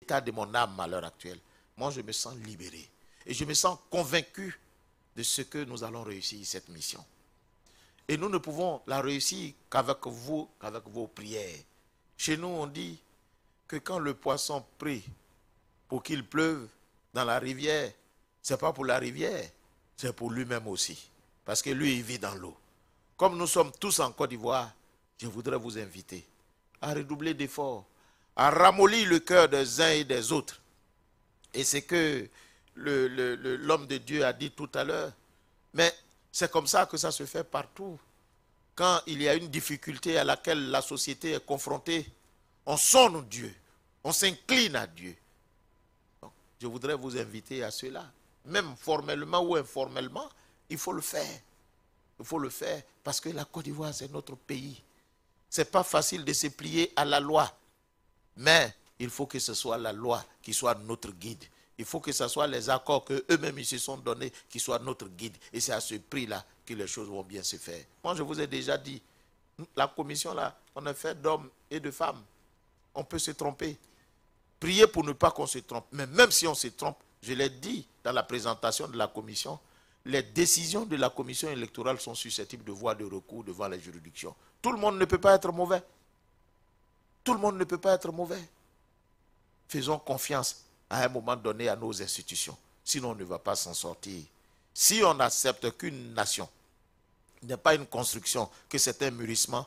l'état de mon âme à l'heure actuelle, moi je me sens libéré. Et je me sens convaincu de ce que nous allons réussir cette mission. Et nous ne pouvons la réussir qu'avec vous, qu'avec vos prières. Chez nous, on dit que quand le poisson prie pour qu'il pleuve dans la rivière, ce n'est pas pour la rivière, c'est pour lui-même aussi. Parce que lui, il vit dans l'eau. Comme nous sommes tous en Côte d'Ivoire, je voudrais vous inviter à redoubler d'efforts, à ramollir le cœur des uns et des autres. Et c'est que l'homme de Dieu a dit tout à l'heure. Mais c'est comme ça que ça se fait partout. Quand il y a une difficulté à laquelle la société est confrontée, on sonne Dieu, on s'incline à Dieu. Donc, je voudrais vous inviter à cela. Même formellement ou informellement, il faut le faire. Il faut le faire parce que la Côte d'Ivoire, c'est notre pays. Ce n'est pas facile de se plier à la loi. Mais il faut que ce soit la loi qui soit notre guide. Il faut que ce soit les accords qu'eux-mêmes ils se sont donnés qui soient notre guide. Et c'est à ce prix-là que les choses vont bien se faire. Moi, je vous ai déjà dit, la commission là, on est fait d'hommes et de femmes. On peut se tromper. Priez pour ne pas qu'on se trompe. Mais même si on se trompe, je l'ai dit dans la présentation de la commission, les décisions de la commission électorale sont susceptibles de voie de recours devant les juridictions. Tout le monde ne peut pas être mauvais. Tout le monde ne peut pas être mauvais. Faisons confiance à un moment donné à nos institutions. Sinon, on ne va pas s'en sortir. Si on n'accepte qu'une nation n'est pas une construction, que c'est un mûrissement,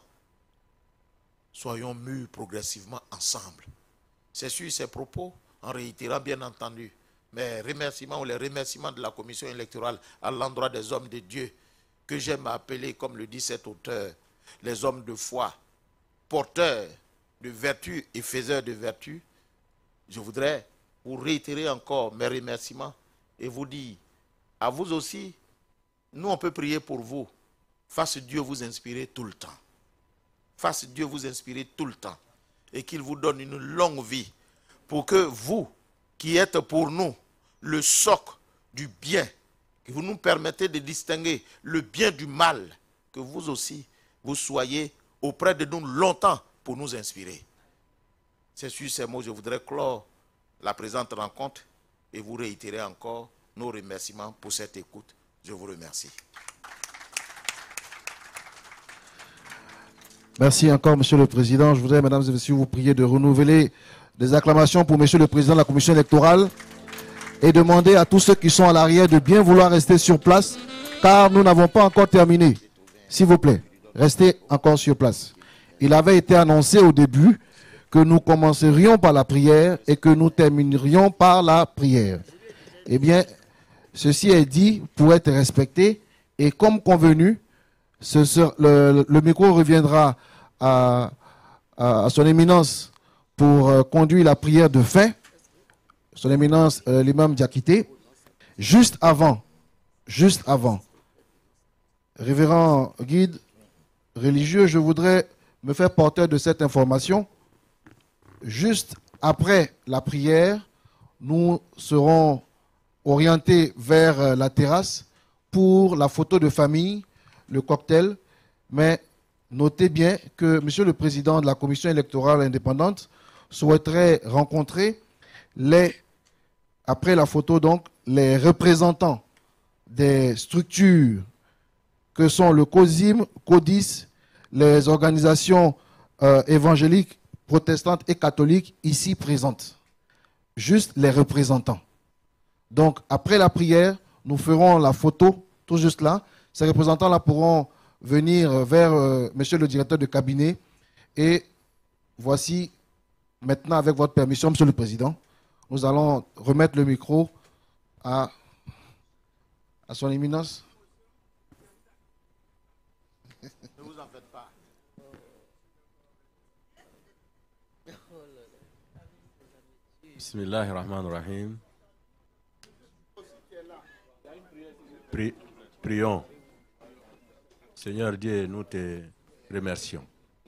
soyons mûrs progressivement ensemble. C'est sur ces propos, en réitérant bien entendu mes remerciements ou les remerciements de la commission électorale à l'endroit des hommes de Dieu, que j'aime appeler, comme le dit cet auteur, les hommes de foi, porteurs de vertu et faiseurs de vertu. Je voudrais vous réitérer encore mes remerciements et vous dire, à vous aussi, nous on peut prier pour vous. Fasse Dieu vous inspirer tout le temps. Fasse Dieu vous inspirer tout le temps. Et qu'il vous donne une longue vie pour que vous, qui êtes pour nous le socle du bien, que vous nous permettez de distinguer le bien du mal, que vous aussi, vous soyez auprès de nous longtemps pour nous inspirer. C'est sur ces mots que je voudrais clore la présente rencontre et vous réitérer encore nos remerciements pour cette écoute. Je vous remercie. Merci encore, Monsieur le Président. Je voudrais, Mesdames et Messieurs, vous prier de renouveler des acclamations pour Monsieur le Président de la Commission électorale et demander à tous ceux qui sont à l'arrière de bien vouloir rester sur place, car nous n'avons pas encore terminé. S'il vous plaît, restez encore sur place. Il avait été annoncé au début que nous commencerions par la prière et que nous terminerions par la prière. Eh bien, ceci est dit pour être respecté et comme convenu, le micro reviendra à son éminence pour conduire la prière de fin, son éminence l'imam Diakité. Juste avant, révérend guide religieux, je voudrais me faire porteur de cette information. Juste après la prière, nous serons orientés vers la terrasse pour la photo de famille, le cocktail, mais notez bien que Monsieur le Président de la Commission électorale indépendante souhaiterait rencontrer après la photo donc, les représentants des structures que sont le COSIM, CODIS, les organisations évangéliques, protestantes et catholiques ici présentes. Juste les représentants. Donc, après la prière, nous ferons la photo, tout juste là. Ces représentants-là pourront venir vers Monsieur le directeur de cabinet. Et voici, maintenant, avec votre permission, Monsieur le Président, nous allons remettre le micro à son éminence. Ne vous en faites pas. Bismillahirrahmanirrahim. Prions. Seigneur Dieu, nous te remercions.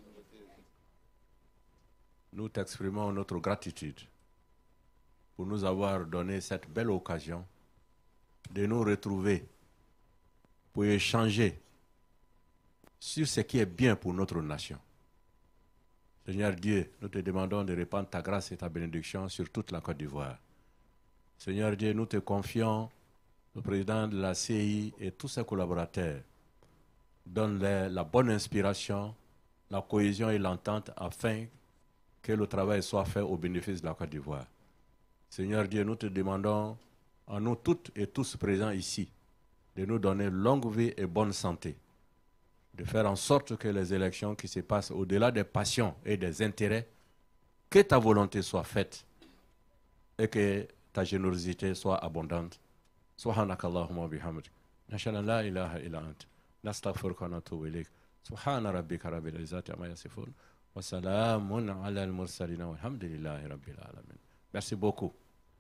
Nous t'exprimons notre gratitude pour nous avoir donné cette belle occasion de nous retrouver pour échanger sur ce qui est bien pour notre nation. Seigneur Dieu, nous te demandons de répandre ta grâce et ta bénédiction sur toute la Côte d'Ivoire. Seigneur Dieu, nous te confions le président de la CI et tous ses collaborateurs. Donne-leur la bonne inspiration, la cohésion et l'entente afin que le travail soit fait au bénéfice de la Côte d'Ivoire. Seigneur Dieu, nous te demandons, à nous toutes et tous présents ici, de nous donner longue vie et bonne santé, de faire en sorte que les élections qui se passent au-delà des passions et des intérêts, que ta volonté soit faite et que ta générosité soit abondante. Subhanaka Allahumma bihamdik. Nashhadu an la ilaha illa ant. Nastaghfiruka wa natubu ilayk. Subhana rabbika rabbil izzati amma yasifun. Wa salamun ala al-mursalin walhamdulillahi rabbil alamin. Merci beaucoup.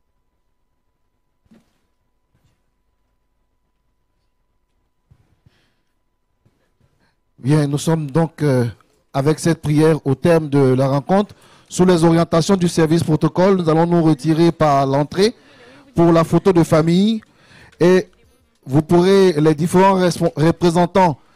Bien, nous sommes donc avec cette prière au terme de la rencontre. Sous les orientations du service protocole, nous allons nous retirer par l'entrée pour la photo de famille et vous pourrez, les différents représentants